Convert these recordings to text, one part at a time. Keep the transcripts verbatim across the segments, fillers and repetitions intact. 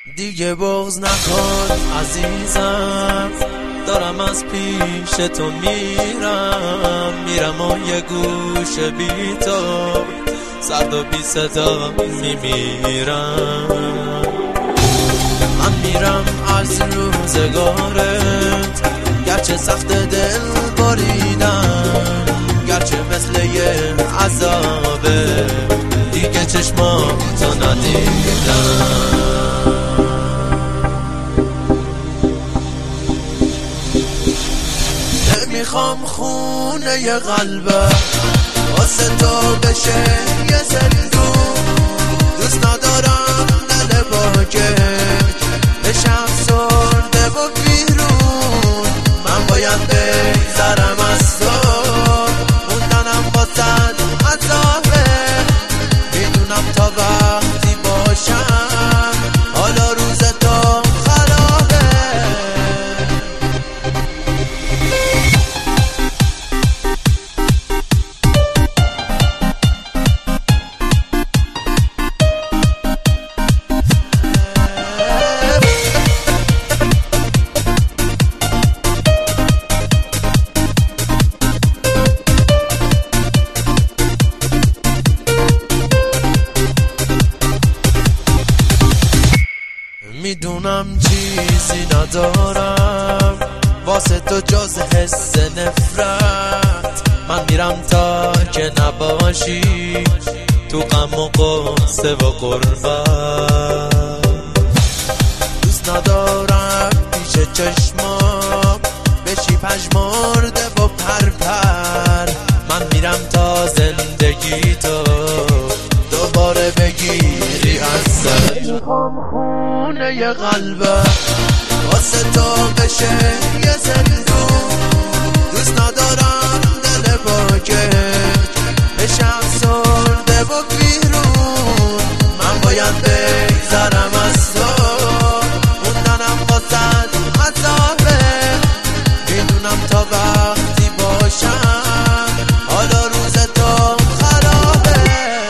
دیگه بغض نکن عزیزم، دارم از پیش تو میرم میرم و یه گوشه بی تو سرد و بی صدا میمیرم. من میرم از روزگارت گرچه سخت دل بریدن، گرچه مثل یه عذابه دیگه چشماتو ندیدم. نمیخوام خونه ی قلبه واسه تو بشه یه زندون، دوست ندارم دل باکت بشه افسرده و بیرون. من باید بگذرم از تو، موندنم واسد عذابه، میدونم تا وقتی باشم حالا روز تو خرابه. میدونم چیزی ندارم واسه تو جز حس نفرت، من میرم تا که نباشی تو غم و غصه و غربت. دوست ندارم پیش چشمام بشی پژمرده و پرپر، من میرم تا زندگی تو دوباره بگیری از سر. میخوام خونه ی قلبه واسه تو بشه یه زندون، دوست ندارم دل باکت بشه افسرده و بیرون. من باید بگذرم از تو، موندنم واسد عذابه، میدونم تا وقتی باشم حالا روز تو خرابه.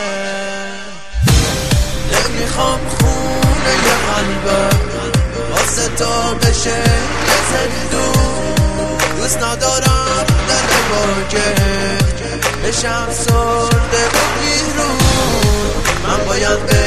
نمیخوام خونه ی قلبه واسه تو بشه یه زندون، دوست ندارم دل باکت بشه افسرده و بیرون. من باید